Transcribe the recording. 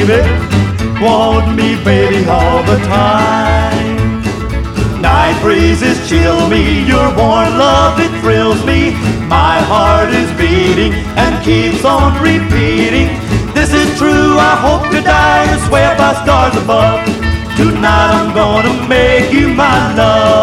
baby. Want me, baby, all the time. Night breezes chill me, your warm love, it thrills me. My heart is beating and keeps on repeating. This is true, I hope to die and swear by stars above. Tonight I'm gonna make you my love.